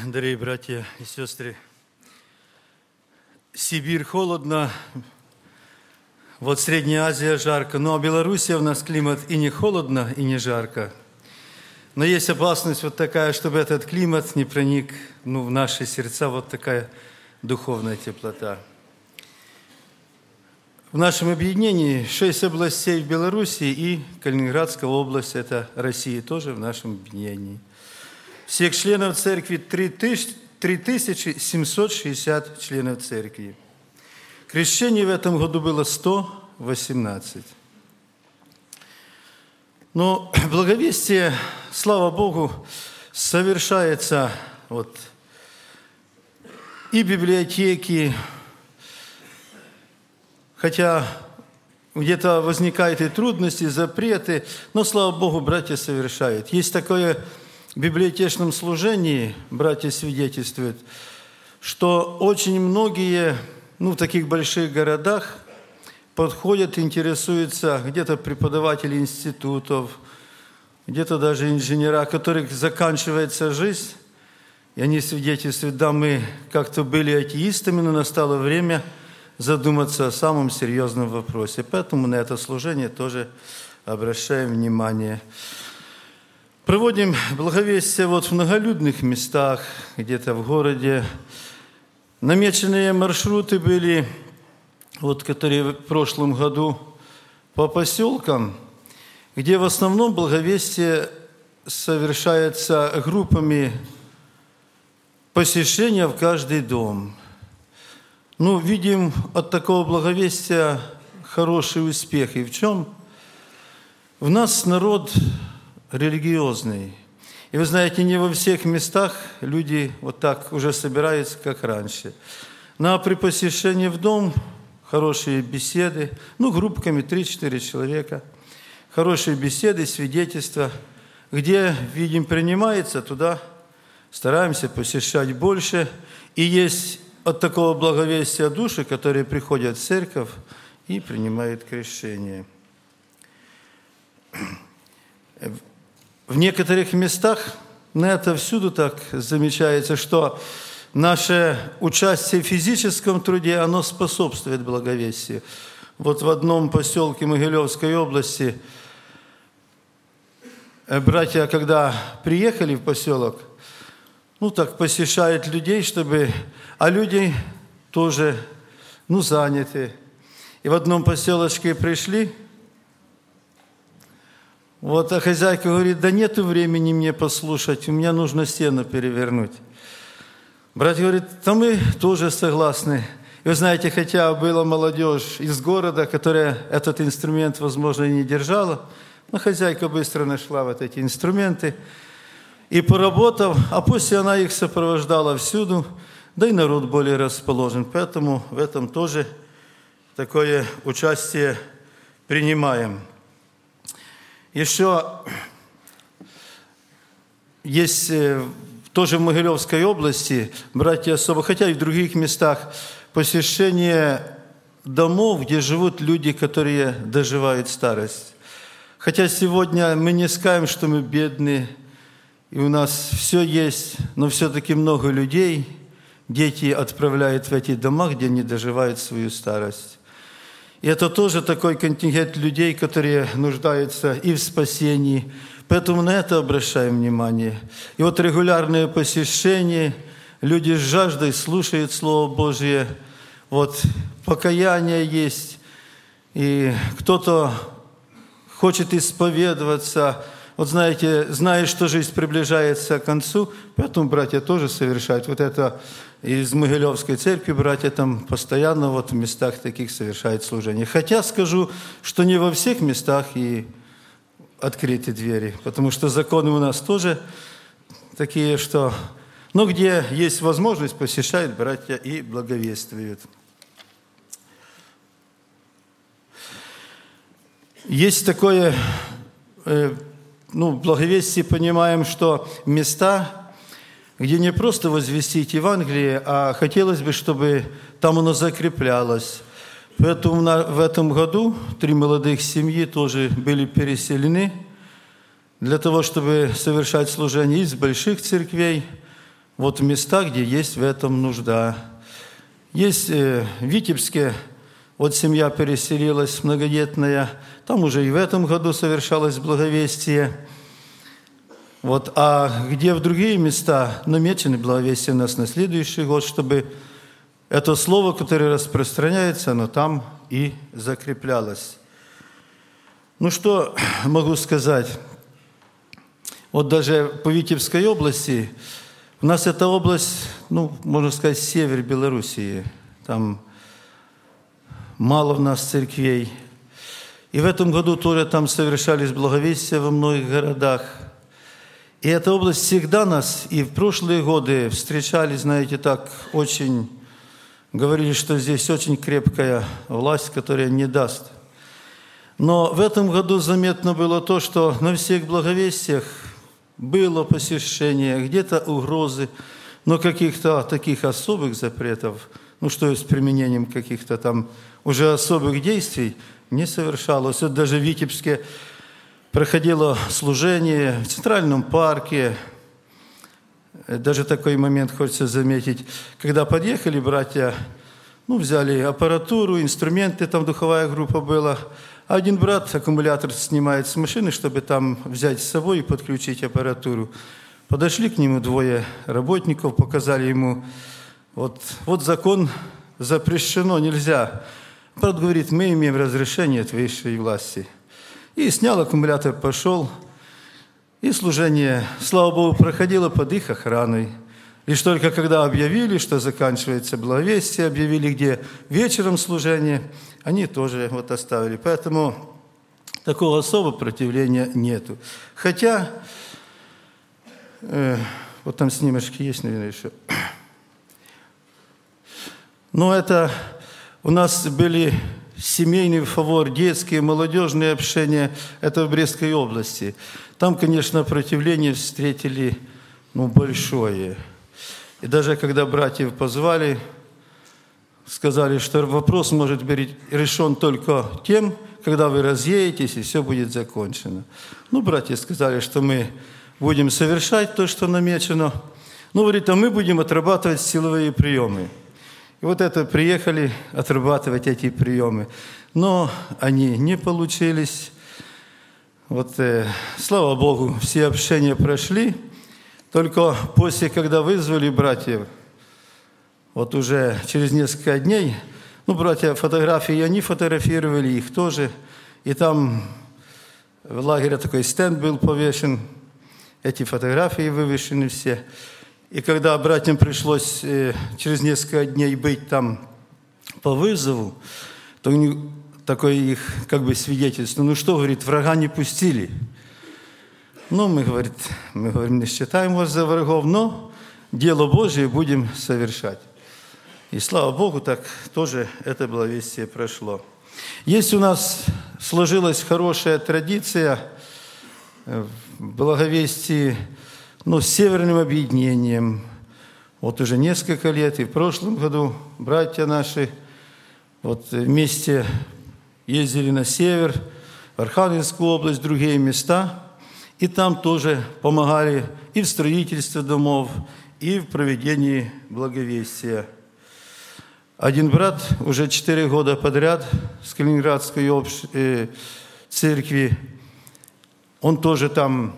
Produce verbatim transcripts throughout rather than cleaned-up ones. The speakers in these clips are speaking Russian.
Дорогие братья и сестры, Сибирь холодно, вот Средняя Азия жарко, ну а Белоруссия у нас климат и не холодно, и не жарко. Но есть опасность вот такая, чтобы этот климат не проник ну, в наши сердца, вот такая духовная теплота. В нашем объединении шесть областей в Белоруссии и Калининградская область, это Россия тоже в нашем объединении. Всех членов церкви три тысячи семьсот шестьдесят членов церкви. Крещений в этом году было сто восемнадцать. Но благовестие, слава Богу, совершается вот и библиотеки, хотя где-то возникают и трудности, запреты, но, слава Богу, братья совершают. Есть такое в библиотечном служении, братья свидетельствуют, что очень многие, ну, в таких больших городах подходят, интересуются, где-то преподаватели институтов, где-то даже инженера, которых заканчивается жизнь, и они свидетельствуют, да, мы как-то были атеистами, но настало время задуматься о самом серьезном вопросе. Поэтому на это служение тоже обращаем внимание. Проводим благовестие вот в многолюдных местах, где-то в городе. Намеченные маршруты были, вот, которые в прошлом году по поселкам, где в основном благовестие совершается группами посещения в каждый дом. Ну, видим от такого благовестия хороший успех. И в чем? В нас народ религиозный. И вы знаете, не во всех местах люди вот так уже собираются, как раньше. Но при посещении в дом хорошие беседы, ну, группками три-четыре человека, хорошие беседы, свидетельства. Где, видим, принимается, туда стараемся посещать больше. И есть от такого благовестия души, которые приходят в церковь и принимают крещение. В некоторых местах, на это всюду так замечается, что наше участие в физическом труде, оно способствует благовестию. Вот в одном поселке Могилевской области братья, когда приехали в поселок, ну так посещают людей, чтобы... А люди тоже, ну, заняты. И в одном поселочке пришли, вот, а хозяйка говорит, да нету времени мне послушать, у меня нужно стену перевернуть. Брат говорит, да мы тоже согласны. И вы знаете, хотя была молодежь из города, которая этот инструмент, возможно, и не держала, но хозяйка быстро нашла вот эти инструменты. И поработав, а после она их сопровождала всюду, да и народ более расположен. Поэтому в этом тоже такое участие принимаем. Еще есть тоже в Могилевской области, братья особо, хотя и в других местах, посещение домов, где живут люди, которые доживают старость. Хотя сегодня мы не скажем, что мы бедные, и у нас все есть, но все-таки много людей дети отправляют в эти дома, где они доживают свою старость. И это тоже такой контингент людей, которые нуждаются и в спасении. Поэтому на это обращаем внимание. И вот регулярное посещение, люди с жаждой слушают Слово Божие. Вот покаяние есть, и кто-то хочет исповедоваться. Вот знаете, зная, что жизнь приближается к концу, поэтому братья тоже совершают. Вот это из Могилевской церкви братья там постоянно вот в местах таких совершают служение. Хотя скажу, что не во всех местах и открыты двери, потому что законы у нас тоже такие, что... Но где есть возможность, посещают братья и благовествуют. Есть такое... Ну, в благовестии понимаем, что места, где не просто возвестить Евангелие, а хотелось бы, чтобы там оно закреплялось. Поэтому в этом году три молодых семьи тоже были переселены для того, чтобы совершать служение из больших церквей вот в местах, где есть в этом нужда. Есть э, в Витебске, вот семья переселилась многодетная, там уже и в этом году совершалось благовестие. Вот, а где в другие места намечены благовестия у нас на следующий год, чтобы это слово, которое распространяется, оно там и закреплялось. Ну что могу сказать? Вот даже по Витебской области, у нас эта область, ну, можно сказать, север Белоруссии. Там мало в нас церквей. И в этом году тоже там совершались благовестия во многих городах. И эта область всегда нас, и в прошлые годы встречали, знаете, так очень, говорили, что здесь очень крепкая власть, которая не даст. Но в этом году заметно было то, что на всех благовестиях было посещение, где-то угрозы, но каких-то таких особых запретов, ну что с применением каких-то там уже особых действий не совершалось. Вот даже в Витебске проходило служение в Центральном парке. Даже такой момент хочется заметить, когда подъехали братья, ну, взяли аппаратуру, инструменты, там духовая группа была. А один брат аккумулятор снимает с машины, чтобы там взять с собой и подключить аппаратуру. Подошли к нему двое работников, показали ему, вот, вот закон запрещено, нельзя. Брат говорит, мы имеем разрешение от высшей власти. И снял аккумулятор, пошел. И служение, слава Богу, проходило под их охраной. Лишь только когда объявили, что заканчивается благовестие, объявили, где вечером служение, они тоже вот оставили. Поэтому такого особого противления нету. Хотя, э, вот там снимочки есть, наверное, еще. Но это у нас были семейный фавор, детские, молодежные общения. Это в Брестской области. Там, конечно, противление встретили, ну, большое. И даже когда братьев позвали, сказали, что вопрос может быть решен только тем, когда вы разъедетесь, и все будет закончено. Ну, братья сказали, что мы будем совершать то, что намечено. Ну, говорит, а мы будем отрабатывать силовые приемы. И вот это приехали отрабатывать эти приемы. Но они не получились. Вот, э, слава Богу, все общения прошли. Только после, когда вызвали братьев, вот уже через несколько дней, ну, братья фотографии, они фотографировали их тоже. И там в лагере такой стенд был повешен, эти фотографии вывешены все. И когда братьям пришлось э, через несколько дней быть там по вызову, то у них такое их как бы свидетельство. Ну что, говорит, врага не пустили. Ну, мы, говорит, мы говорим, не считаем вас за врагов, но дело Божие будем совершать. И слава Богу, так тоже это благовестие прошло. Есть у нас сложилась хорошая традиция в благовестии, ну, с Северным объединением. Вот уже несколько лет, и в прошлом году братья наши вот вместе ездили на север, в Архангельскую область, другие места, и там тоже помогали и в строительстве домов, и в проведении благовестия. Один брат уже четыре года подряд с Калининградской общ... э, церкви, он тоже там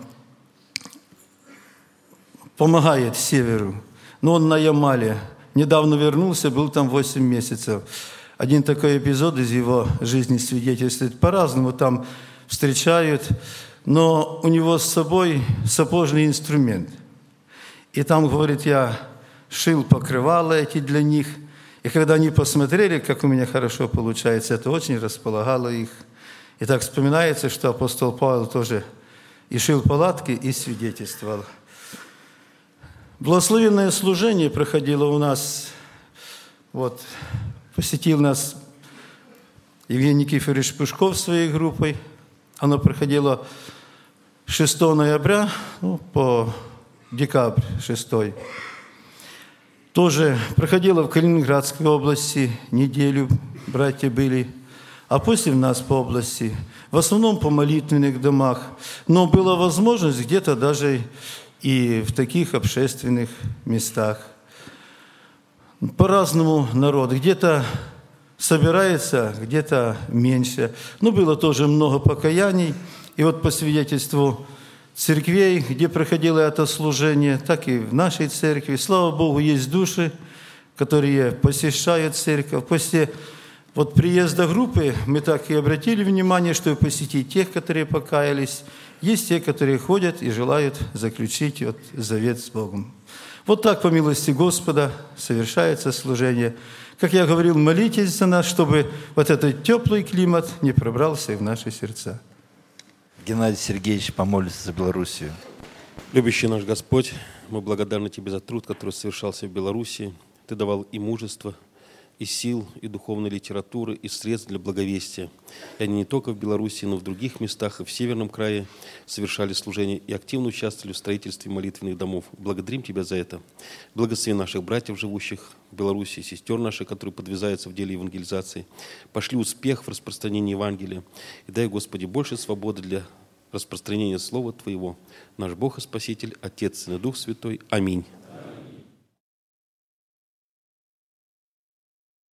помогает северу, но он на Ямале. Недавно вернулся, был там восемь месяцев. Один такой эпизод из его жизни свидетельствует. По-разному там встречают, но у него с собой сапожный инструмент. И там, говорит, я шил покрывала эти для них. И когда они посмотрели, как у меня хорошо получается, это очень располагало их. И так вспоминается, что апостол Павел тоже и шил палатки, и свидетельствовал. Благословенное служение проходило у нас, вот, посетил нас Евгений Никифорович Пушков своей группой. Оно проходило шестого ноября, ну, по декабрь шестой. Тоже проходило в Калининградской области, неделю братья были, а после в нас по области, в основном по молитвенных домах. Но была возможность где-то даже и в таких общественных местах. По-разному народ. Где-то собирается, где-то меньше. Но было тоже много покаяний. И вот по свидетельству церквей, где проходило это служение, так и в нашей церкви, слава Богу, есть души, которые посещают церковь. После вот приезда группы мы так и обратили внимание, чтобы посетить тех, которые покаялись. Есть те, которые ходят и желают заключить вот завет с Богом. Вот так, по милости Господа, совершается служение. Как я говорил, молитесь за нас, чтобы вот этот теплый климат не пробрался и в наши сердца. Геннадий Сергеевич помолится за Белоруссию. Любящий наш Господь, мы благодарны Тебе за труд, который совершался в Белоруссии. Ты давал и мужество, и сил, и духовной литературы, и средств для благовестия. И они не только в Белоруссии, но и в других местах, и в Северном крае совершали служение и активно участвовали в строительстве молитвенных домов. Благодарим Тебя за это. Благослови наших братьев, живущих в Белоруссии, сестер наших, которые подвязаются в деле евангелизации. Пошли успех в распространении Евангелия. И дай, Господи, больше свободы для распространения Слова Твоего. Наш Бог и Спаситель, Отец и Дух Святой. Аминь.